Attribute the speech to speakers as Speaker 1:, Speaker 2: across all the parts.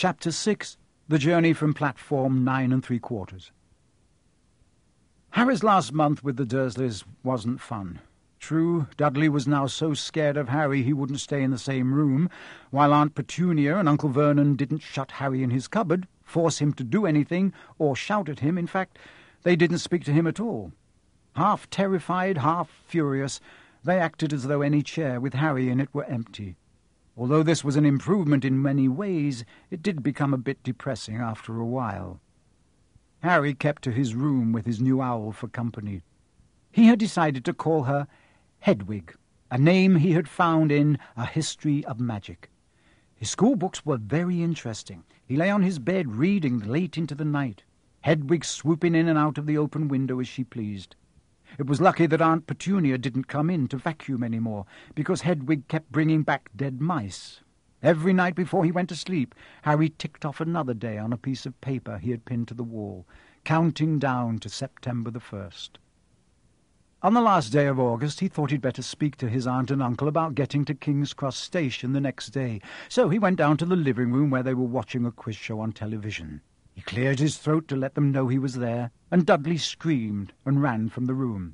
Speaker 1: Chapter 6. The Journey from Platform 9 3/4. Harry's last month with the Dursleys wasn't fun. True, Dudley was now so scared of Harry he wouldn't stay in the same room, while Aunt Petunia and Uncle Vernon didn't shut Harry in his cupboard, force him to do anything, or shout at him. In fact, they didn't speak to him at all. Half terrified, half furious, they acted as though any chair with Harry in it were empty. Although this was an improvement in many ways, it did become a bit depressing after a while. Harry kept to his room with his new owl for company. He had decided to call her Hedwig, a name he had found in A History of Magic. His school books were very interesting. He lay on his bed reading late into the night, Hedwig swooping in and out of the open window as she pleased. It was lucky that Aunt Petunia didn't come in to vacuum any more, because Hedwig kept bringing back dead mice. Every night before he went to sleep, Harry ticked off another day on a piece of paper he had pinned to the wall, counting down to September the 1st. On the last day of August, he thought he'd better speak to his aunt and uncle about getting to King's Cross Station the next day, so he went down to the living room where they were watching a quiz show on television. He cleared his throat to let them know he was there, and Dudley screamed and ran from the room.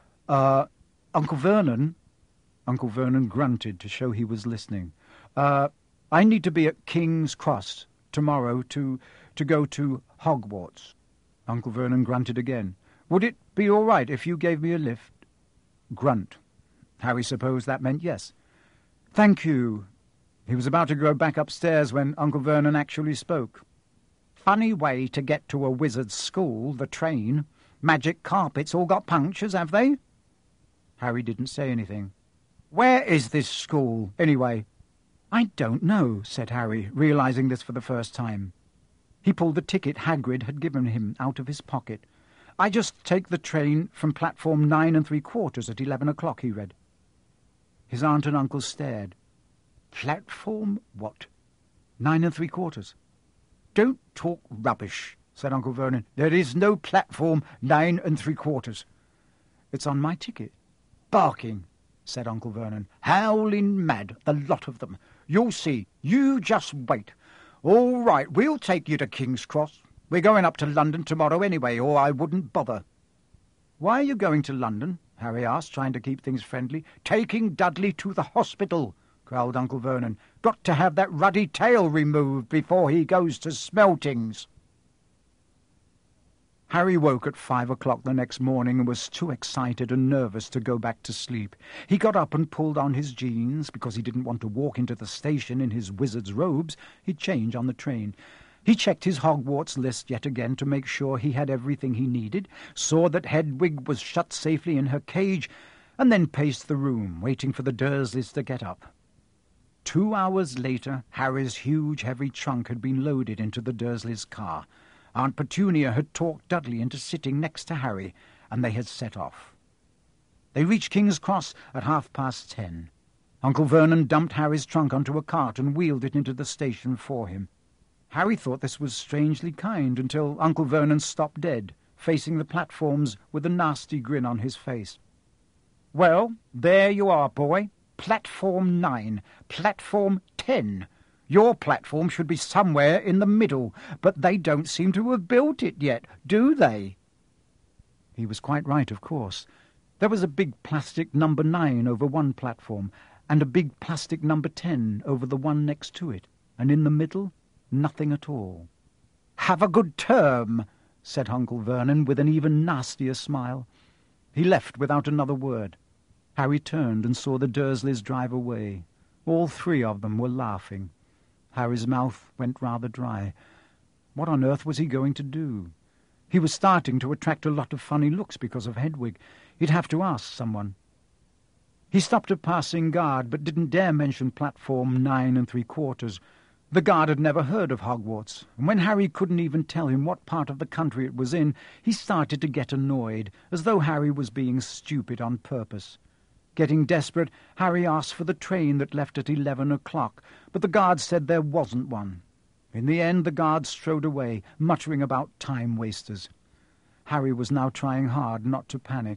Speaker 1: Uncle Vernon?" Uncle Vernon grunted to show he was listening. I need to be at King's Cross tomorrow to go to Hogwarts." Uncle Vernon grunted again. "Would it be all right if you gave me a lift?" Grunt. Harry supposed that meant yes. "Thank you." He was about to go back upstairs when Uncle Vernon actually spoke. "Funny way to get to a wizard's school, the train. Magic carpets all got punctures, have they?" Harry didn't say anything. "Where is this school, anyway?" "I don't know," said Harry, realizing this for the first time. He pulled the ticket Hagrid had given him out of his pocket. "I just take the train from platform 9 3/4 at 11 o'clock, he read. His aunt and uncle stared. "Platform what?" 9 3/4. "Don't talk rubbish," said Uncle Vernon. "There is no platform 9 3/4. "It's on my ticket." "Barking," said Uncle Vernon. "Howling mad, the lot of them. You'll see. You just wait. All right, we'll take you to King's Cross. We're going up to London tomorrow anyway, or I wouldn't bother." "Why are you going to London?" Harry asked, trying to keep things friendly. "Taking Dudley to the hospital," growled Uncle Vernon. "Got to have that ruddy tail removed before he goes to Smeltings." Harry woke at 5 o'clock the next morning and was too excited and nervous to go back to sleep. He got up and pulled on his jeans, because he didn't want to walk into the station in his wizard's robes. He'd change on the train. He checked his Hogwarts list yet again to make sure he had everything he needed, saw that Hedwig was shut safely in her cage, and then paced the room, waiting for the Dursleys to get up. 2 hours later, Harry's huge, heavy trunk had been loaded into the Dursleys' car. Aunt Petunia had talked Dudley into sitting next to Harry, and they had set off. They reached King's Cross at 10:30. Uncle Vernon dumped Harry's trunk onto a cart and wheeled it into the station for him. Harry thought this was strangely kind until Uncle Vernon stopped dead, facing the platforms with a nasty grin on his face. "Well, there you are, boy. Platform 9, platform 10. Your platform should be somewhere in the middle, but they don't seem to have built it yet, do they?" He was quite right, of course. There was a big plastic number 9 over one platform, and a big plastic number 10 over the one next to it, and in the middle, nothing at all. "Have a good term," said Uncle Vernon with an even nastier smile. He left without another word. Harry turned and saw the Dursleys drive away. All three of them were laughing. Harry's mouth went rather dry. What on earth was he going to do? He was starting to attract a lot of funny looks because of Hedwig. He'd have to ask someone. He stopped a passing guard, but didn't dare mention platform 9 3/4. The guard had never heard of Hogwarts, and when Harry couldn't even tell him what part of the country it was in, he started to get annoyed, as though Harry was being stupid on purpose. Getting desperate, Harry asked for the train that left at 11 o'clock, but the guard said there wasn't one. In the end, the guard strode away, muttering about time-wasters. Harry was now trying hard not to panic.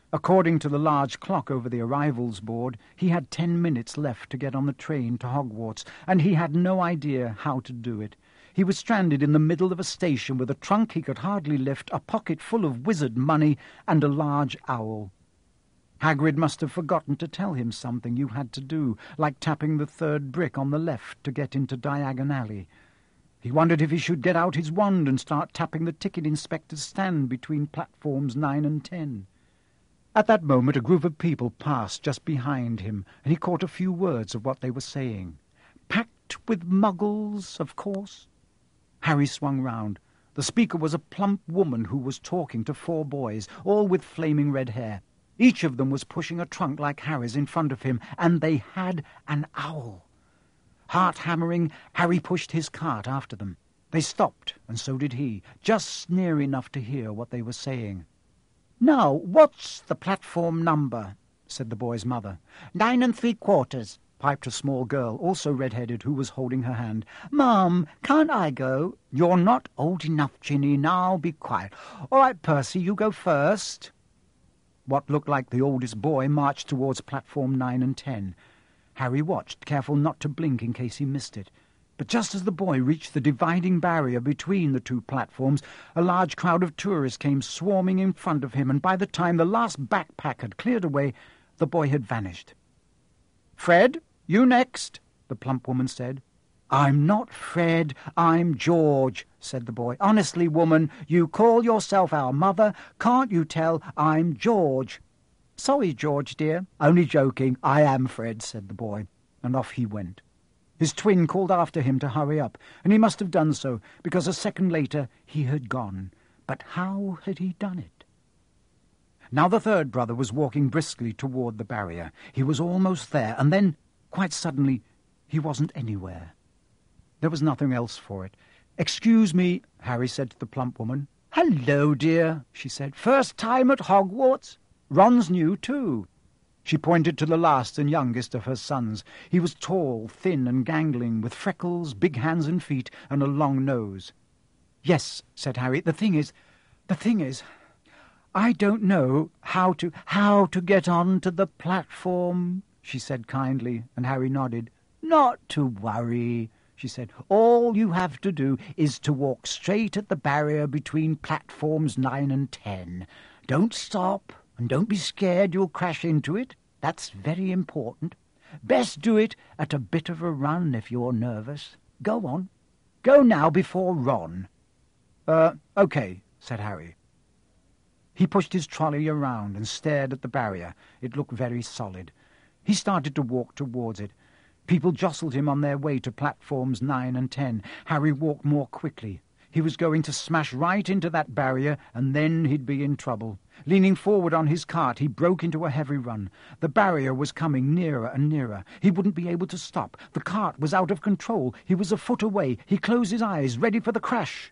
Speaker 1: According to the large clock over the arrivals board, he had 10 minutes left to get on the train to Hogwarts, and he had no idea how to do it. He was stranded in the middle of a station with a trunk he could hardly lift, a pocket full of wizard money, and a large owl. Hagrid must have forgotten to tell him something you had to do, like tapping the 3rd brick on the left to get into Diagon Alley. He wondered if he should get out his wand and start tapping the ticket inspector's stand between platforms 9 and 10. At that moment a group of people passed just behind him, and he caught a few words of what they were saying. "Packed with muggles, of course." Harry swung round. The speaker was a plump woman who was talking to 4 boys, all with flaming red hair. Each of them was pushing a trunk like Harry's in front of him, and they had an owl. Heart-hammering, Harry pushed his cart after them. They stopped, and so did he, just near enough to hear what they were saying. "Now, what's the platform number?" said the boy's mother. 9 3/4, piped a small girl, also red-headed, who was holding her hand. "Mum, can't I go?" "You're not old enough, Ginny. Now be quiet." "All right, Percy, you go first." What looked like the oldest boy marched towards platform 9 and 10. Harry watched, careful not to blink in case he missed it. But just as the boy reached the dividing barrier between the 2 platforms, a large crowd of tourists came swarming in front of him, and by the time the last backpack had cleared away, the boy had vanished. "Fred, you next," the plump woman said. "I'm not Fred, I'm George," said the boy. "Honestly, woman, you call yourself our mother. Can't you tell I'm George?" "Sorry, George, dear. Only joking. I am Fred," said the boy, and off he went. His twin called after him to hurry up, and he must have done so, because a second later he had gone. But how had he done it? Now the 3rd brother was walking briskly toward the barrier. He was almost there, and then, quite suddenly, he wasn't anywhere. There was nothing else for it. "Excuse me," Harry said to the plump woman. "Hello, dear," she said. "First time at Hogwarts?" Ron's new, too. She pointed to the last and youngest of her sons. He was tall, thin and gangling, with freckles, big hands and feet, and a long nose. "Yes," said Harry, the thing is, I don't know how to get on to the platform," she said kindly, and Harry nodded. "Not to worry," she said. "All you have to do is to walk straight at the barrier between platforms 9 and 10. Don't stop, and don't be scared you'll crash into it. That's very important. Best do it at a bit of a run if you're nervous. Go on. Go now before Ron." Okay," said Harry. He pushed his trolley around and stared at the barrier. It looked very solid. He started to walk towards it. People jostled him on their way to platforms 9 and 10. Harry walked more quickly. He was going to smash right into that barrier, and then he'd be in trouble. Leaning forward on his cart, he broke into a heavy run. The barrier was coming nearer and nearer. He wouldn't be able to stop. The cart was out of control. He was a foot away. He closed his eyes, ready for the crash.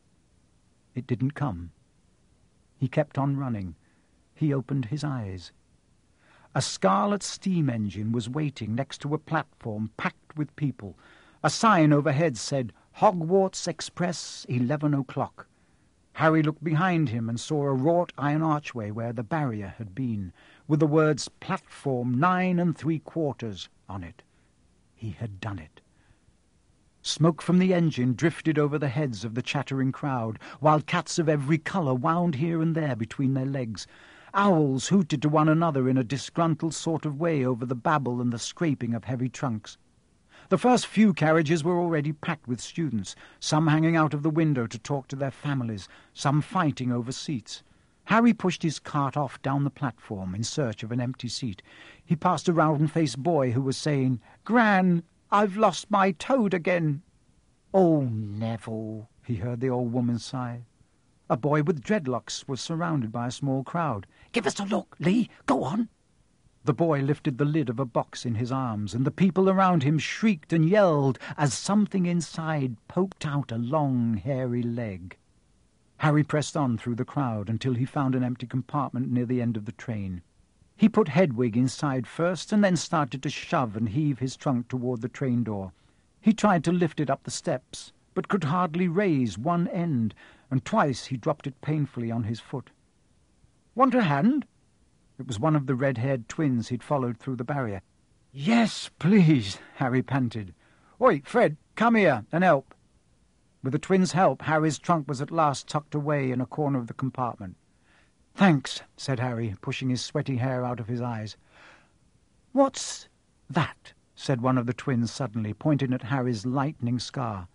Speaker 1: It didn't come. He kept on running. He opened his eyes. A scarlet steam engine was waiting next to a platform packed with people. A sign overhead said, "Hogwarts Express, 11 o'clock." Harry looked behind him and saw a wrought iron archway where the barrier had been, with the words "Platform 9 3/4" on it. He had done it. Smoke from the engine drifted over the heads of the chattering crowd, while cats of every colour wound here and there between their legs. Owls hooted to one another in a disgruntled sort of way over the babble and the scraping of heavy trunks. The first few carriages were already packed with students, some hanging out of the window to talk to their families, some fighting over seats. Harry pushed his cart off down the platform in search of an empty seat. He passed a round-faced boy who was saying, "Gran, I've lost my toad again." "Oh, Neville," he heard the old woman sigh. A boy with dreadlocks was surrounded by a small crowd. "Give us a look, Lee. Go on." The boy lifted the lid of a box in his arms, and the people around him shrieked and yelled as something inside poked out a long, hairy leg. Harry pressed on through the crowd until he found an empty compartment near the end of the train. He put Hedwig inside first and then started to shove and heave his trunk toward the train door. He tried to lift it up the steps, but could hardly raise one end, and twice he dropped it painfully on his foot. "Want a hand?" It was one of the red-haired twins he'd followed through the barrier. "Yes, please," Harry panted. "Oi, Fred, come here and help." With the twins' help, Harry's trunk was at last tucked away in a corner of the compartment. "Thanks," said Harry, pushing his sweaty hair out of his eyes. "What's that?" said one of the twins suddenly, pointing at Harry's lightning scar.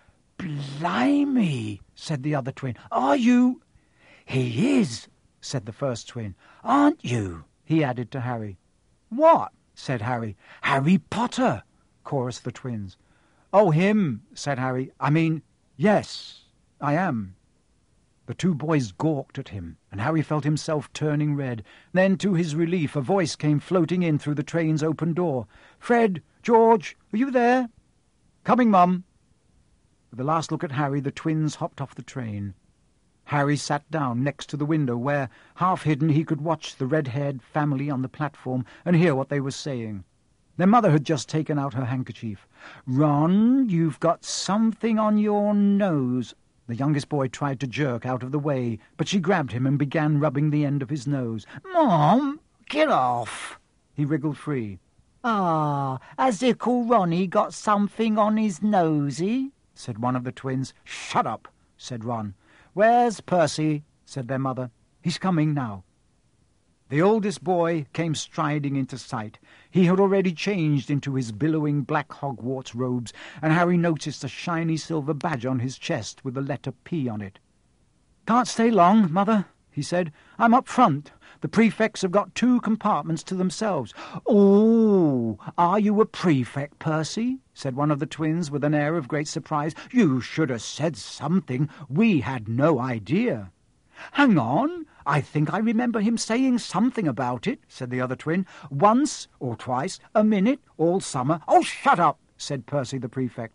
Speaker 1: "Blimey," said the other twin. "Are you—" "He is," said the first twin. "Aren't you?" he added to Harry. "What?" said Harry. "Harry Potter," chorused the twins. "Oh, him," said Harry. "I mean, yes, I am." The two boys gawked at him, and Harry felt himself turning red. Then, to his relief, a voice came floating in through the train's open door. "Fred, George, are you there?" "Coming, Mum." With a last look at Harry, the twins hopped off the train. Harry sat down next to the window where, half hidden, he could watch the red-haired family on the platform and hear what they were saying. Their mother had just taken out her handkerchief. "Ron, you've got something on your nose." The youngest boy tried to jerk out of the way, but she grabbed him and began rubbing the end of his nose. "Mom, get off!" He wriggled free. "Ah, has Ickle Ronnie got something on his nosey?" said one of the twins. "Shut up," said Ron. "Where's Percy?" said their mother. "He's coming now." The oldest boy came striding into sight. He had already changed into his billowing black Hogwarts robes, and Harry noticed a shiny silver badge on his chest with the letter P on it. "Can't stay long, Mother," he said. "I'm up front. The prefects have got 2 compartments to themselves." "Oh, are you a prefect, Percy?" said one of the twins with an air of great surprise. "You should have said something. We had no idea." "Hang on, I think I remember him saying something about it," said the other twin. "Once or twice, a minute, all summer." "Oh, shut up," said Percy the prefect.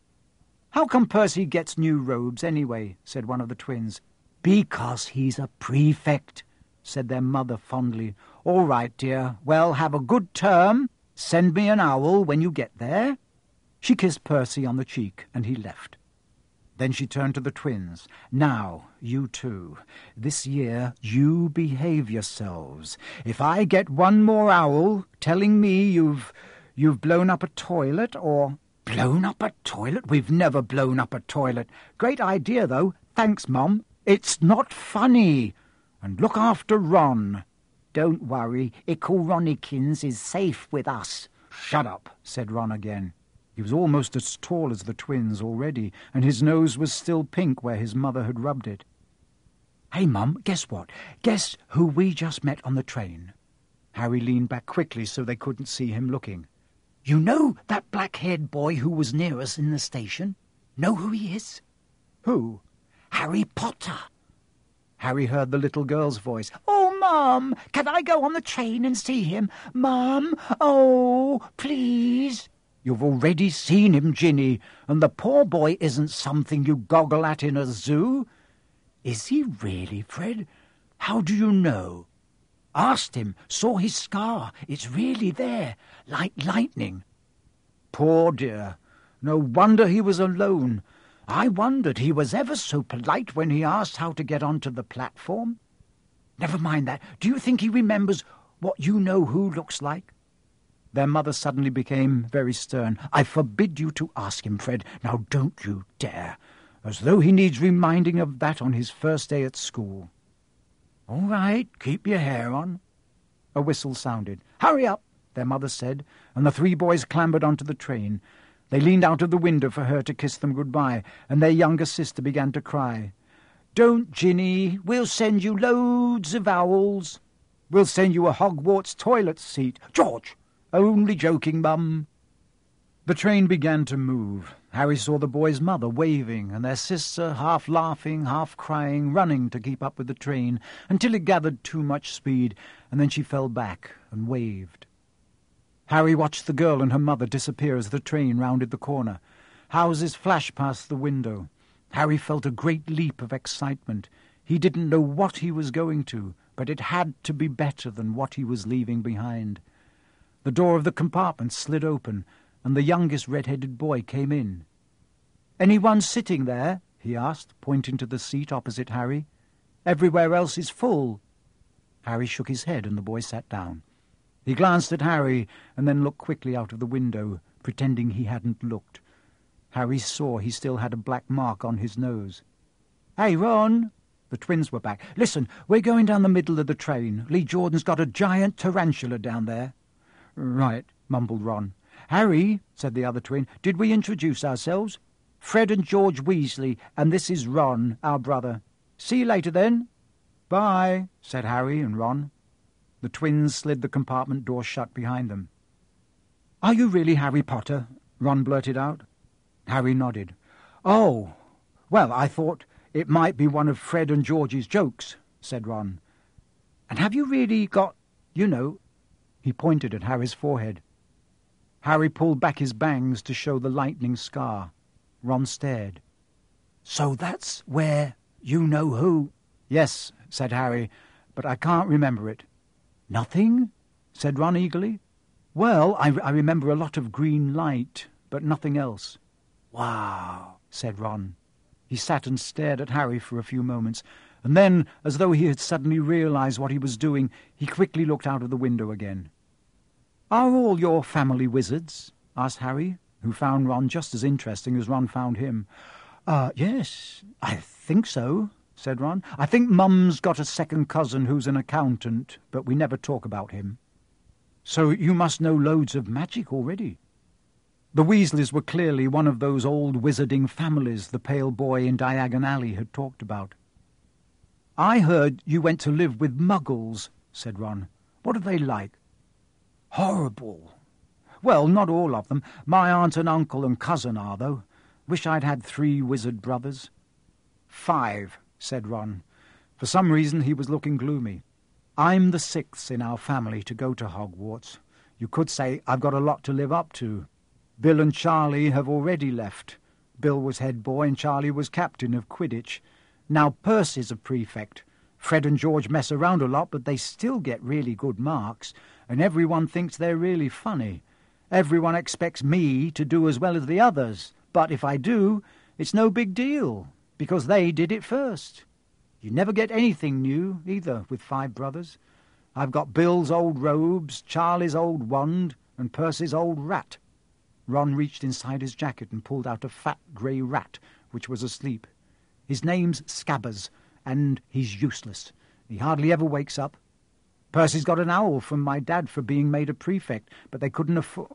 Speaker 1: "How come Percy gets new robes anyway?" said one of the twins. "Because he's a prefect," said their mother fondly. "All right, dear. Well, have a good term. Send me an owl when you get there." She kissed Percy on the cheek, and he left. Then she turned to the twins. "Now, you two, this year you behave yourselves. If I get one more owl telling me you've blown up a toilet or—" "Blown up a toilet? We've never blown up a toilet." "Great idea, though. Thanks, Mum." "It's not funny. And look after Ron." "Don't worry, Ickle Ronnikins is safe with us." "Shut up," said Ron again. He was almost as tall as the twins already, and his nose was still pink where his mother had rubbed it. "Hey, Mum, guess what? Guess who we just met on the train?" Harry leaned back quickly so they couldn't see him looking. "You know that black-haired boy who was near us in the station? Know who he is?" "Who?" "Harry Potter." Harry heard the little girl's voice. "Oh, Mum, can I go on the train and see him? Mum, oh, please." "You've already seen him, Ginny, and the poor boy isn't something you goggle at in a zoo." "Is he really, Fred? How do you know?" "Asked him, saw his scar. It's really there, like lightning." "Poor dear. No wonder he was alone. I wondered he was ever so polite when he asked how to get onto the platform." "Never mind that. Do you think he remembers what you-know-who looks like?" Their mother suddenly became very stern. "I forbid you to ask him, Fred. Now don't you dare. As though he needs reminding of that on his first day at school." "All right, keep your hair on." A whistle sounded. "Hurry up," their mother said, and the 3 boys clambered onto the train. They leaned out of the window for her to kiss them goodbye, and their younger sister began to cry. "Don't, Ginny. We'll send you loads of owls. We'll send you a Hogwarts toilet seat." "George! Only joking, Mum." The train began to move. Harry saw the boy's mother waving, and their sister, half laughing, half crying, running to keep up with the train, until it gathered too much speed, and then she fell back and waved. Harry watched the girl and her mother disappear as the train rounded the corner. Houses flashed past the window. Harry felt a great leap of excitement. He didn't know what he was going to, but it had to be better than what he was leaving behind. The door of the compartment slid open, and the youngest red-headed boy came in. "Anyone sitting there?" he asked, pointing to the seat opposite Harry. "Everywhere else is full." Harry shook his head, and the boy sat down. He glanced at Harry and then looked quickly out of the window, pretending he hadn't looked. Harry saw he still had a black mark on his nose. "Hey, Ron!" The twins were back. "Listen, we're going down the middle of the train. Lee Jordan's got a giant tarantula down there." "Right," mumbled Ron. "Harry," said the other twin, "did we introduce ourselves? Fred and George Weasley, and this is Ron, our brother. See you later, then." "Bye," said Harry and Ron. The twins slid the compartment door shut behind them. "Are you really Harry Potter?" Ron blurted out. Harry nodded. "Oh, well, I thought it might be one of Fred and George's jokes," said Ron. "And have you really got, you know—" He pointed at Harry's forehead. Harry pulled back his bangs to show the lightning scar. Ron stared. "So that's where you-know-who—" "Yes," said Harry, "but I can't remember it." "Nothing?" said Ron eagerly. "Well, I remember a lot of green light, but nothing else." "Wow," said Ron. He sat and stared at Harry for a few moments, and then, as though he had suddenly realized what he was doing, he quickly looked out of the window again. "Are all your family wizards?" asked Harry, who found Ron just as interesting as Ron found him. Yes, I think so," said Ron. "I think Mum's got a second cousin who's an accountant, but we never talk about him." "So you must know loads of magic already." The Weasleys were clearly one of those old wizarding families the pale boy in Diagon Alley had talked about. "I heard you went to live with Muggles," said Ron. "What are they like?" "Horrible." "Well, not all of them. My aunt and uncle and cousin are, though. Wish I'd had 3 wizard brothers." "5, said Ron. For some reason he was looking gloomy. "I'm the 6th in our family to go to Hogwarts. You could say I've got a lot to live up to. Bill and Charlie have already left. Bill was head boy and Charlie was captain of Quidditch. Now Percy's a prefect. Fred and George mess around a lot, but they still get really good marks, and everyone thinks they're really funny. Everyone expects me to do as well as the others, but if I do, it's no big deal, because they did it first. You never get anything new, either, with 5 brothers. I've got Bill's old robes, Charlie's old wand, and Percy's old rat." Ron reached inside his jacket and pulled out a fat grey rat, which was asleep. "His name's Scabbers, and he's useless. He hardly ever wakes up. Percy's got an owl from my dad for being made a prefect, but they couldn't afford...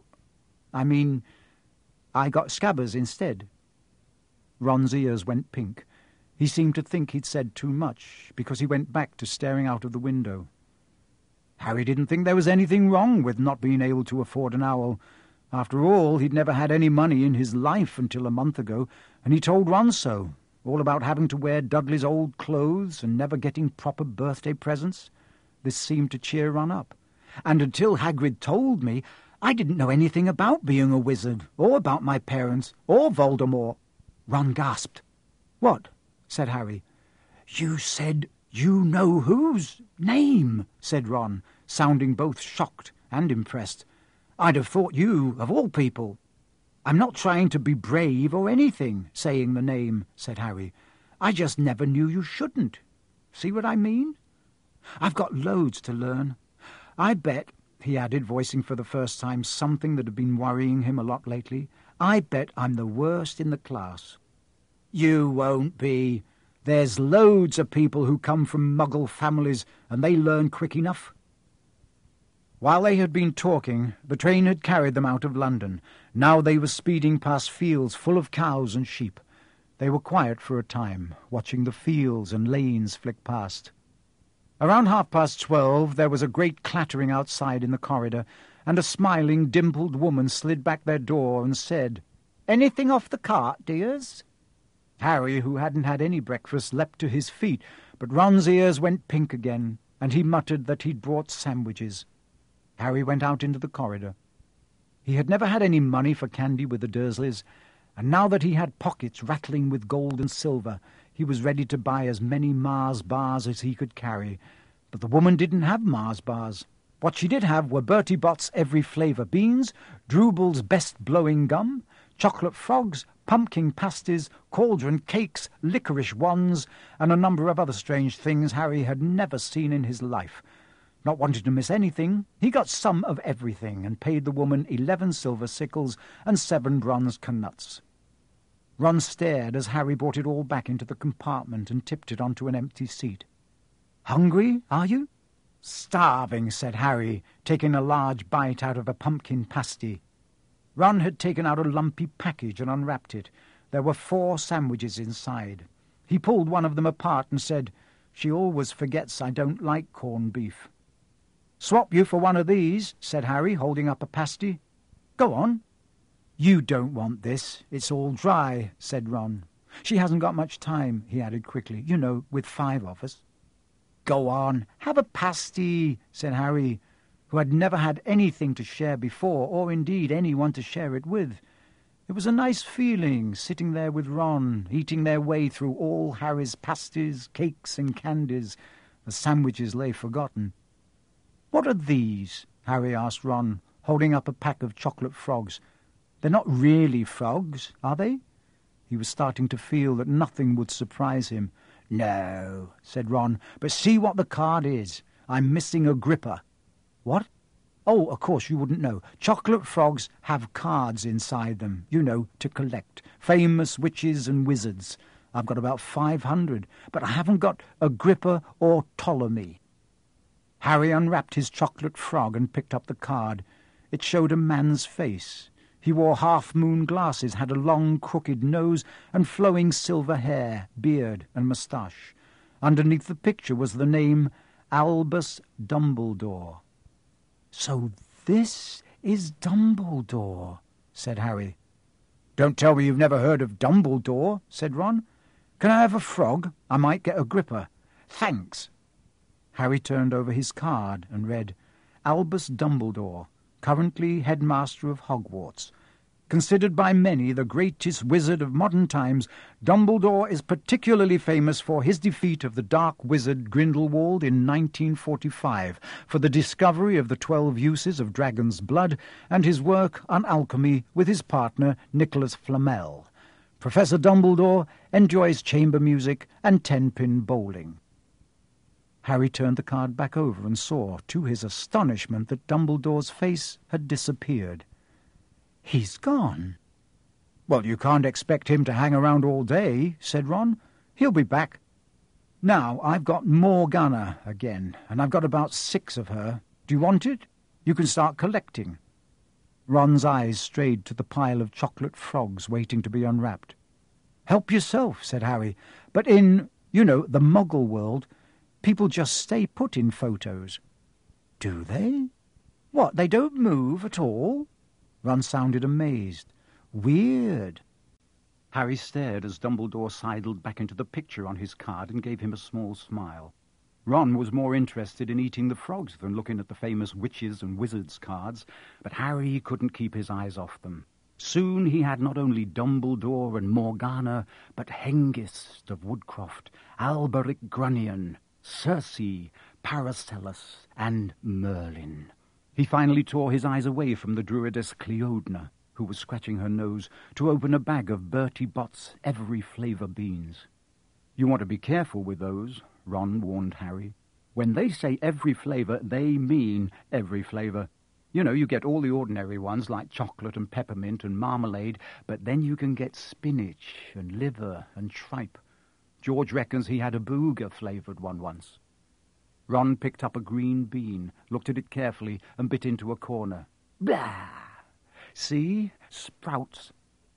Speaker 1: I got Scabbers instead." Ron's ears went pink. He seemed to think he'd said too much, because he went back to staring out of the window. Harry didn't think there was anything wrong with not being able to afford an owl. After all, he'd never had any money in his life until a month ago, and he told Ron so, all about having to wear Dudley's old clothes and never getting proper birthday presents. This seemed to cheer Ron up. "And until Hagrid told me, I didn't know anything about being a wizard, or about my parents, or Voldemort." Ron gasped. "What?" said Harry. "You said you-know-who's name," said Ron, sounding both shocked and impressed. "I'd have thought you, of all people." "I'm not trying to be brave or anything, saying the name," said Harry. "I just never knew you shouldn't. See what I mean? I've got loads to learn. I bet," he added, voicing for the first time something that had been worrying him a lot lately, "I bet I'm the worst in the class." "You won't be. There's loads of people who come from Muggle families, and they learn quick enough." While they had been talking, the train had carried them out of London. Now they were speeding past fields full of cows and sheep. They were quiet for a time, watching the fields and lanes flick past. Around 12:30 there was a great clattering outside in the corridor, and a smiling, dimpled woman slid back their door and said, "Anything off the cart, dears?" Harry, who hadn't had any breakfast, leapt to his feet, but Ron's ears went pink again, and he muttered that he'd brought sandwiches. Harry went out into the corridor. He had never had any money for candy with the Dursleys, and now that he had pockets rattling with gold and silver, he was ready to buy as many Mars bars as he could carry. But the woman didn't have Mars bars. What she did have were Bertie Bott's every flavour beans, Drubel's best blowing gum, chocolate frogs, pumpkin pasties, cauldron cakes, licorice wands, and a number of other strange things Harry had never seen in his life. Not wanting to miss anything, he got some of everything and paid the woman 11 silver sickles and 7 bronze knuts. Ron stared as Harry brought it all back into the compartment and tipped it onto an empty seat. "Hungry, are you?" "Starving," said Harry, taking a large bite out of a pumpkin pasty. Ron had taken out a lumpy package and unwrapped it. There were 4 sandwiches inside. He pulled one of them apart and said, "She always forgets I don't like corned beef." "Swap you for one of these," said Harry, holding up a pasty. "Go on." "You don't want this. It's all dry," said Ron. "She hasn't got much time," he added quickly, "you know, with 5 of us." "Go on, have a pasty," said Harry, who had never had anything to share before, or indeed anyone to share it with. It was a nice feeling, sitting there with Ron, eating their way through all Harry's pasties, cakes and candies. The sandwiches lay forgotten. "What are these?" Harry asked Ron, holding up a pack of chocolate frogs. "They're not really frogs, are they?" He was starting to feel that nothing would surprise him. "No," said Ron, "but see what the card is. I'm missing a gripper." "What?" "Oh, of course you wouldn't know. Chocolate frogs have cards inside them, you know, to collect. Famous witches and wizards. I've got about 500, but I haven't got a gripper or Ptolemy." Harry unwrapped his chocolate frog and picked up the card. It showed a man's face. He wore half-moon glasses, had a long, crooked nose, and flowing silver hair, beard, and moustache. Underneath the picture was the name Albus Dumbledore. "So this is Dumbledore," said Harry. "Don't tell me you've never heard of Dumbledore," said Ron. "Can I have a frog? I might get a gripper." "Thanks." Harry turned over his card and read, "Albus Dumbledore, currently headmaster of Hogwarts. Considered by many the greatest wizard of modern times, Dumbledore is particularly famous for his defeat of the dark wizard Grindelwald in 1945, for the discovery of the 12 uses of dragon's blood, and his work on alchemy with his partner Nicholas Flamel. Professor Dumbledore enjoys chamber music and 10-pin bowling." Harry turned the card back over and saw, to his astonishment, that Dumbledore's face had disappeared. "He's gone." "Well, you can't expect him to hang around all day," said Ron. "He'll be back. Now, I've got Morgana again, and I've got about 6 of her. Do you want it? You can start collecting." Ron's eyes strayed to the pile of chocolate frogs waiting to be unwrapped. "Help yourself," said Harry. "But in, you know, the Muggle world, people just stay put in photos." "Do they? What, they don't move at all?" Ron sounded amazed. "Weird." Harry stared as Dumbledore sidled back into the picture on his card and gave him a small smile. Ron was more interested in eating the frogs than looking at the famous witches and wizards cards, but Harry couldn't keep his eyes off them. Soon he had not only Dumbledore and Morgana, but Hengist of Woodcroft, Alberic Grunnion, Circe, Paracelsus, and Merlin. He finally tore his eyes away from the druidess Cleodna, who was scratching her nose, to open a bag of Bertie Bott's every flavour beans. "You want to be careful with those," Ron warned Harry. "When they say every flavour, they mean every flavour. You know, you get all the ordinary ones like chocolate and peppermint and marmalade, but then you can get spinach and liver and tripe. George reckons he had a booger-flavoured one once." Ron picked up a green bean, looked at it carefully, and bit into a corner. "Blah! See? Sprouts."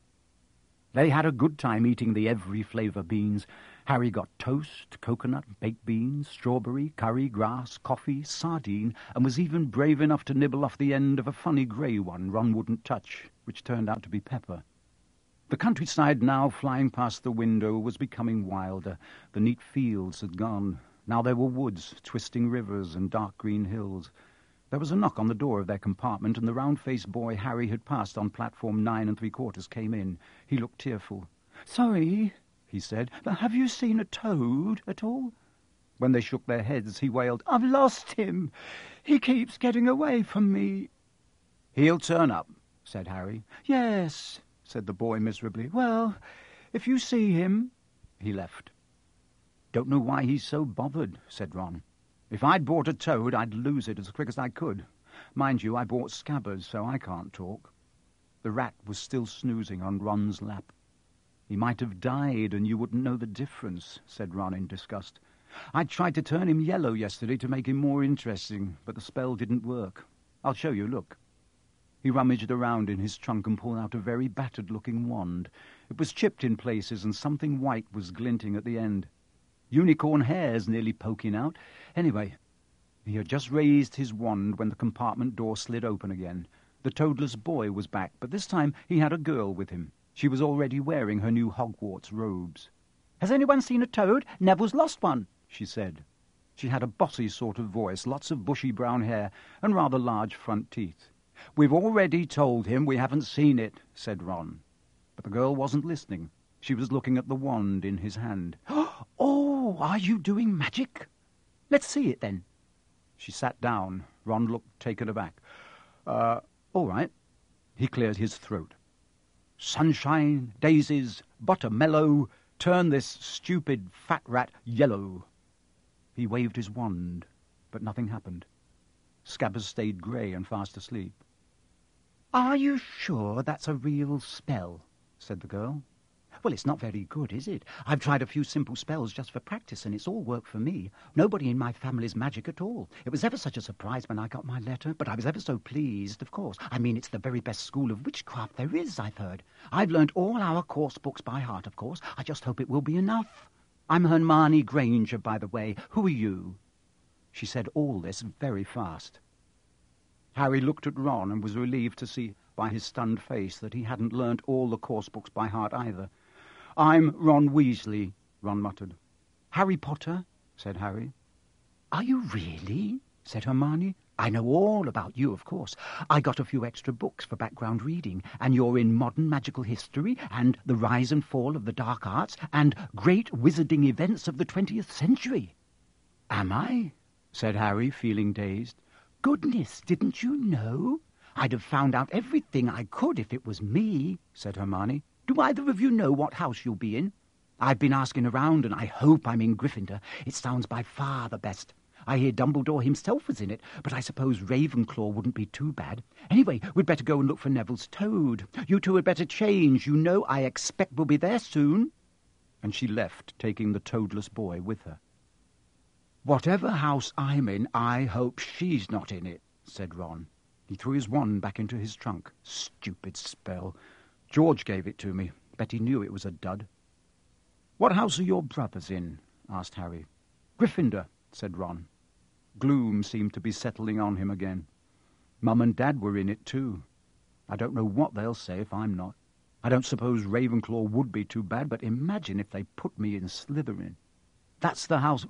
Speaker 1: They had a good time eating the every flavour beans. Harry got toast, coconut, baked beans, strawberry, curry, grass, coffee, sardine, and was even brave enough to nibble off the end of a funny grey one Ron wouldn't touch, which turned out to be pepper. The countryside now, flying past the window, was becoming wilder. The neat fields had gone. Now there were woods, twisting rivers, and dark green hills. There was a knock on the door of their compartment, and the round-faced boy Harry had passed on platform 9 3/4 came in. He looked tearful. "Sorry," he said, "but have you seen a toad at all?" When they shook their heads, he wailed, "I've lost him. He keeps getting away from me." "He'll turn up," said Harry. "Yes," said the boy miserably. "Well, if you see him—" He left. "Don't know why he's so bothered," said Ron. If I'd bought a toad, I'd lose it as quick as I could. Mind you, I bought Scabbers, so I can't talk." The rat was still snoozing on Ron's lap. "He might have died, and you wouldn't know the difference," said Ron in disgust. "I tried to turn him yellow yesterday to make him more interesting, but the spell didn't work. I'll show you, look." He rummaged around in his trunk and pulled out a very battered-looking wand. It was chipped in places, and something white was glinting at the end. Unicorn hairs nearly poking out. Anyway, he had just raised his wand when the compartment door slid open again. The toadless boy was back, but this time he had a girl with him. She was already wearing her new Hogwarts robes. "Has anyone seen a toad? Neville's lost one," she said. She had a bossy sort of voice, lots of bushy brown hair, and rather large front teeth. "We've already told him we haven't seen it," said Ron. But the girl wasn't listening. She was looking at the wand in his hand. "Oh, are you doing magic? Let's see it, then." She sat down. Ron looked taken aback. All right." He cleared his throat. "Sunshine, daisies, butter mellow, turn this stupid fat rat yellow." He waved his wand, but nothing happened. Scabbers stayed grey and fast asleep. "Are you sure that's a real spell?" said the girl. "Well, it's not very good, is it? I've tried a few simple spells just for practice, and it's all worked for me. Nobody in my family's magic at all. It was ever such a surprise when I got my letter, but I was ever so pleased, of course. I mean, it's the very best school of witchcraft there is, I've heard. I've learned all our course books by heart, of course. I just hope it will be enough. I'm Hermione Granger, by the way. Who are you?" She said all this very fast. Harry looked at Ron and was relieved to see by his stunned face that he hadn't learnt all the course books by heart either. "I'm Ron Weasley," Ron muttered. "Harry Potter," said Harry. "Are you really?" said Hermione. "I know all about you, of course. I got a few extra books for background reading, and you're in modern magical history, and the rise and fall of the dark arts, and great wizarding events of the 20th century. "Am I?" said Harry, feeling dazed. "Goodness, didn't you know? I'd have found out everything I could if it was me," said Hermione. "Do either of you know what house you'll be in? I've been asking around, and I hope I'm in Gryffindor. It sounds by far the best. I hear Dumbledore himself was in it, but I suppose Ravenclaw wouldn't be too bad. Anyway, we'd better go and look for Neville's toad. You two had better change. You know I expect we'll be there soon." And she left, taking the toadless boy with her. "Whatever house I'm in, I hope she's not in it," said Ron. He threw his wand back into his trunk. "Stupid spell. George gave it to me. Bet he knew it was a dud." "What house are your brothers in?" asked Harry. "Gryffindor," said Ron. Gloom seemed to be settling on him again. "Mum and Dad were in it too. I don't know what they'll say if I'm not. I don't suppose Ravenclaw would be too bad, but imagine if they put me in Slytherin. That's the house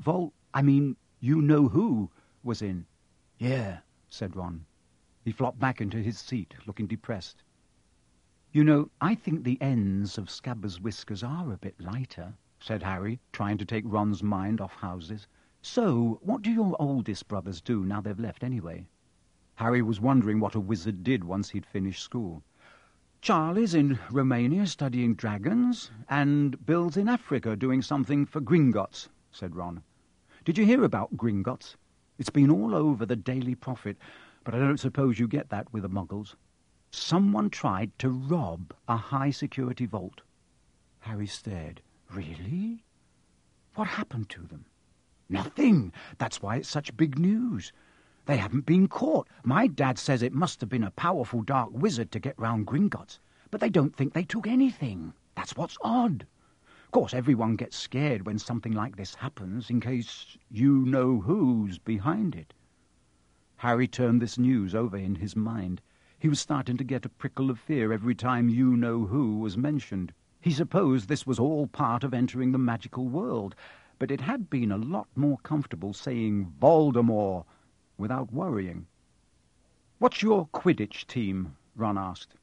Speaker 1: you-know-who was in." "Yeah," said Ron. He flopped back into his seat, looking depressed. "You know, I think the ends of Scabbers' whiskers are a bit lighter," said Harry, trying to take Ron's mind off houses. "So, what do your oldest brothers do now they've left, anyway?" Harry was wondering what a wizard did once he'd finished school. "Charlie's in Romania studying dragons, and Bill's in Africa doing something for Gringotts," said Ron. "Did you hear about Gringotts? It's been all over the Daily Prophet, but I don't suppose you get that with the Muggles. Someone tried to rob a high-security vault." Harry stared. "Really? What happened to them?" "Nothing. That's why it's such big news. They haven't been caught. My dad says it must have been a powerful dark wizard to get round Gringotts, but they don't think they took anything. That's what's odd. Of course, everyone gets scared when something like this happens, in case you know who's behind it." Harry turned this news over in his mind. He was starting to get a prickle of fear every time you know who was mentioned. He supposed this was all part of entering the magical world, but it had been a lot more comfortable saying Voldemort without worrying. "What's your Quidditch team?" Ron asked.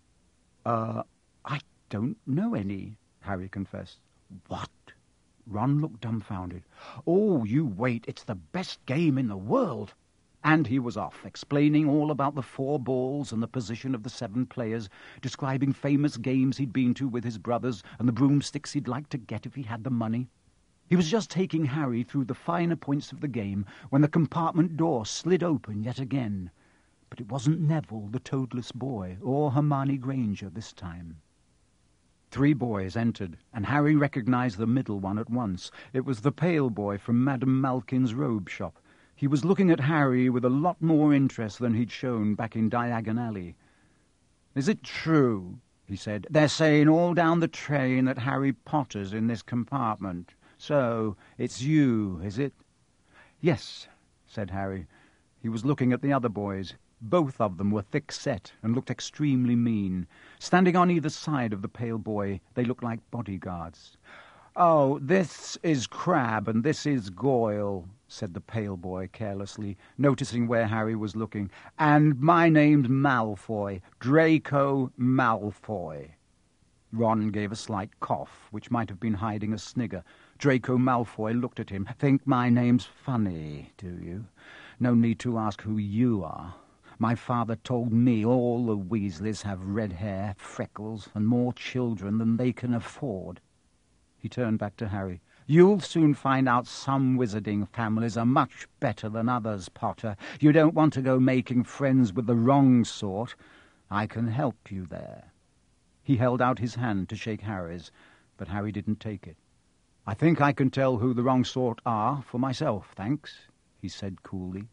Speaker 1: I don't know any," Harry confessed. "What?" Ron looked dumbfounded. "Oh, you wait, it's the best game in the world." And he was off, explaining all about the 4 balls and the position of the 7 players, describing famous games he'd been to with his brothers and the broomsticks he'd like to get if he had the money. He was just taking Harry through the finer points of the game when the compartment door slid open yet again. But it wasn't Neville, the toadless boy, or Hermione Granger this time. 3 boys entered, and Harry recognized the middle one at once. It was the pale boy from Madame Malkin's robe shop. He was looking at Harry with a lot more interest than he'd shown back in Diagon Alley. "Is it true?" he said. "They're saying all down the train that Harry Potter's in this compartment. So, it's you, is it?" "Yes," said Harry. He was looking at the other boys. Both of them were thick-set and looked extremely mean. Standing on either side of the pale boy, they looked like bodyguards. "Oh, this is Crabbe and this is Goyle," said the pale boy carelessly, noticing where Harry was looking. "And my name's Malfoy, Draco Malfoy." Ron gave a slight cough, which might have been hiding a snigger. Draco Malfoy looked at him. "Think my name's funny, do you? No need to ask who you are. My father told me all the Weasleys have red hair, freckles, and more children than they can afford." He turned back to Harry. "You'll soon find out some wizarding families are much better than others, Potter. You don't want to go making friends with the wrong sort. I can help you there." He held out his hand to shake Harry's, but Harry didn't take it. "I think I can tell who the wrong sort are for myself, thanks," he said coolly.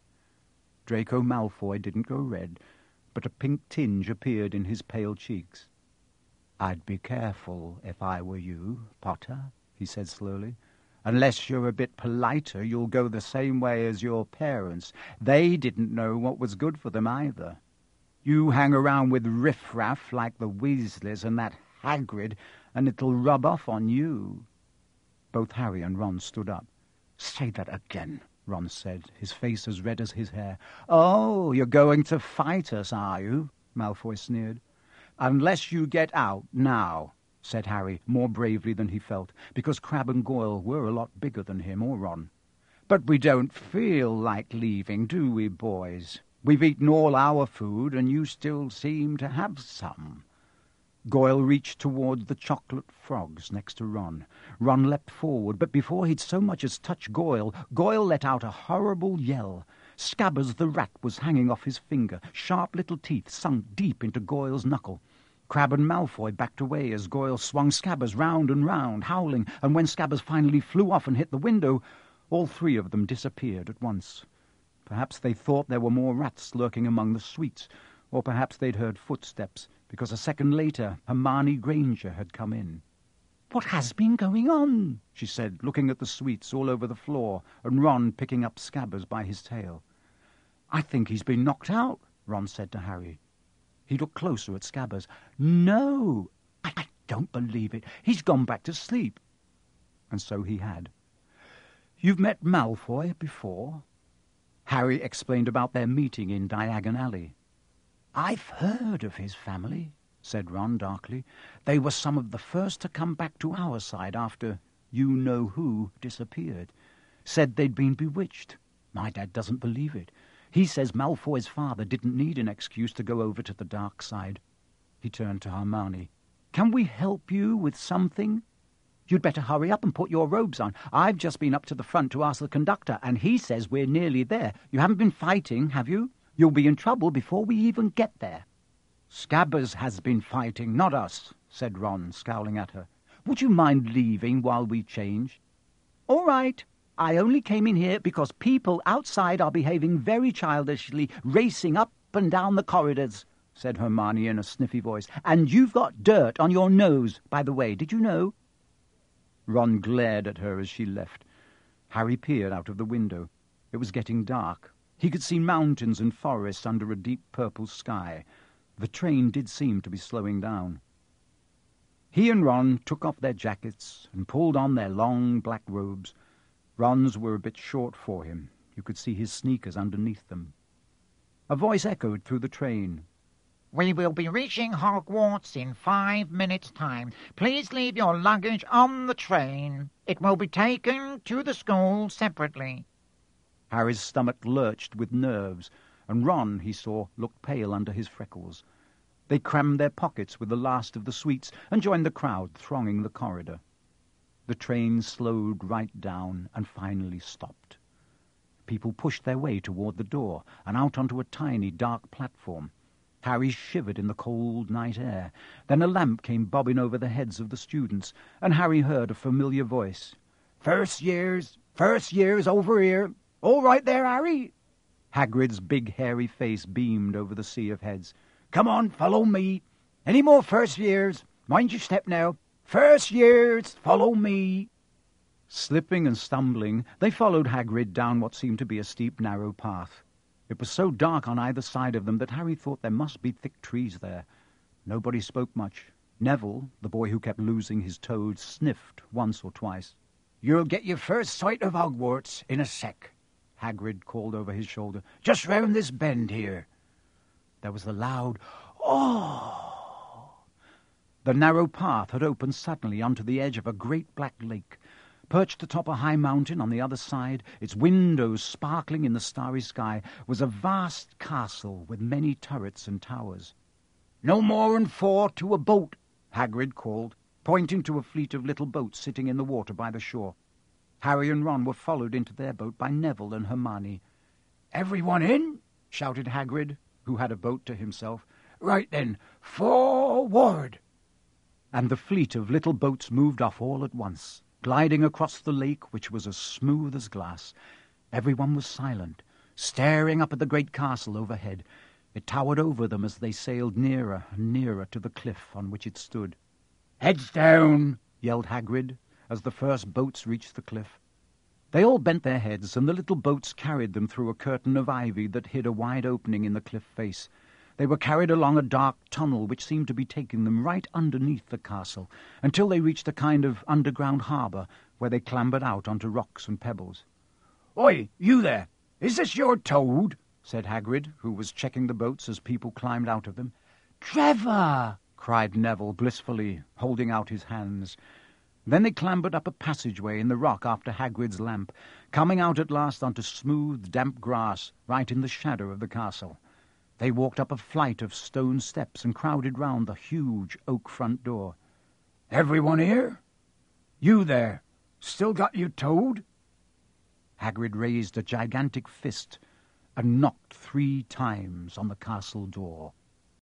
Speaker 1: Draco Malfoy didn't go red, but a pink tinge appeared in his pale cheeks. "I'd be careful if I were you, Potter," he said slowly. "Unless you're a bit politer, you'll go the same way as your parents. They didn't know what was good for them either. You hang around with riffraff like the Weasleys and that Hagrid, and it'll rub off on you." Both Harry and Ron stood up. "Say that again," Ron said, his face as red as his hair. "Oh, you're going to fight us, are you?" Malfoy sneered. "Unless you get out now," said Harry, more bravely than he felt, because Crabbe and Goyle were a lot bigger than him or Ron. "But we don't feel like leaving, do we, boys? We've eaten all our food, and you still seem to have some." Goyle reached towards the chocolate frogs next to Ron. Ron leapt forward, but before he'd so much as touched Goyle, Goyle let out a horrible yell. Scabbers the rat was hanging off his finger, sharp little teeth sunk deep into Goyle's knuckle. Crabbe and Malfoy backed away as Goyle swung Scabbers round and round, howling, and when Scabbers finally flew off and hit the window, all 3 of them disappeared at once. Perhaps they thought there were more rats lurking among the sweets, or perhaps they'd heard footsteps, because a second later Hermione Granger had come in. "What has been going on?" she said, looking at the sweets all over the floor, and Ron picking up Scabbers by his tail. "I think he's been knocked out," Ron said to Harry. He looked closer at Scabbers. "No, I don't believe it. He's gone back to sleep." And so he had. "You've met Malfoy before?" Harry explained about their meeting in Diagon Alley. "I've heard of his family," said Ron darkly. "They were some of the first to come back to our side after you-know-who disappeared. Said they'd been bewitched. My dad doesn't believe it. He says Malfoy's father didn't need an excuse to go over to the dark side." He turned to Hermione. "Can we help you with something? You'd better hurry up and put your robes on. I've just been up to the front to ask the conductor, and he says we're nearly there. You haven't been fighting, have you? You'll be in trouble before we even get there." "Scabbers has been fighting, not us," said Ron, scowling at her. "Would you mind leaving while we change?" "All right. I only came in here because people outside are behaving very childishly, racing up and down the corridors," said Hermione in a sniffy voice. "And you've got dirt on your nose, by the way. Did you know?" Ron glared at her as she left. Harry peered out of the window. It was getting dark. He could see mountains and forests under a deep purple sky. The train did seem to be slowing down. He and Ron took off their jackets and pulled on their long black robes. Ron's were a bit short for him. You could see his sneakers underneath them. A voice echoed through the train.
Speaker 2: "We will be reaching Hogwarts in 5 minutes' time. Please leave your luggage on the train. It will be taken to the school separately."
Speaker 1: Harry's stomach lurched with nerves, and Ron, he saw, looked pale under his freckles. They crammed their pockets with the last of the sweets and joined the crowd thronging the corridor. The train slowed right down and finally stopped. People pushed their way toward the door and out onto a tiny, dark platform. Harry shivered in the cold night air. Then a lamp came bobbing over the heads of the students, and Harry heard a familiar voice.
Speaker 3: First years over here. All right there, Harry."
Speaker 1: Hagrid's big, hairy face beamed over the sea of heads.
Speaker 3: "Come on, follow me. Any more first years? Mind your step now. First years, follow me."
Speaker 1: Slipping and stumbling, they followed Hagrid down what seemed to be a steep, narrow path. It was so dark on either side of them that Harry thought there must be thick trees there. Nobody spoke much. Neville, the boy who kept losing his toad, sniffed once or twice.
Speaker 3: "You'll get your first sight of Hogwarts in a sec," Hagrid called over his shoulder. "Just round this bend here."
Speaker 1: There was the loud, "Oh!" The narrow path had opened suddenly onto the edge of a great black lake. Perched atop a high mountain on the other side, its windows sparkling in the starry sky, was a vast castle with many turrets and towers.
Speaker 3: "No more'n 4 to a boat,"
Speaker 1: Hagrid called, pointing to a fleet of little boats sitting in the water by the shore. Harry and Ron were followed into their boat by Neville and Hermione.
Speaker 3: "Everyone in?"
Speaker 1: shouted Hagrid, who had a boat to himself.
Speaker 3: "Right then, forward!"
Speaker 1: And the fleet of little boats moved off all at once, gliding across the lake, which was as smooth as glass. Everyone was silent, staring up at the great castle overhead. It towered over them as they sailed nearer and nearer to the cliff on which it stood.
Speaker 3: "Heads down!"
Speaker 1: yelled Hagrid, as the first boats reached the cliff. They all bent their heads, and the little boats carried them through a curtain of ivy that hid a wide opening in the cliff face. They were carried along a dark tunnel which seemed to be taking them right underneath the castle, until they reached a kind of underground harbour, where they clambered out onto rocks and pebbles.
Speaker 3: "Oi, you there! Is this your toad?"
Speaker 1: said Hagrid, who was checking the boats as people climbed out of them.
Speaker 3: "Trevor!"
Speaker 1: cried Neville blissfully, holding out his hands. Then they clambered up a passageway in the rock after Hagrid's lamp, coming out at last onto smooth, damp grass right in the shadow of the castle. They walked up a flight of stone steps and crowded round the huge oak front door.
Speaker 3: "Everyone here? You there, still got your toad?"
Speaker 1: Hagrid raised a gigantic fist and knocked 3 times on the castle door.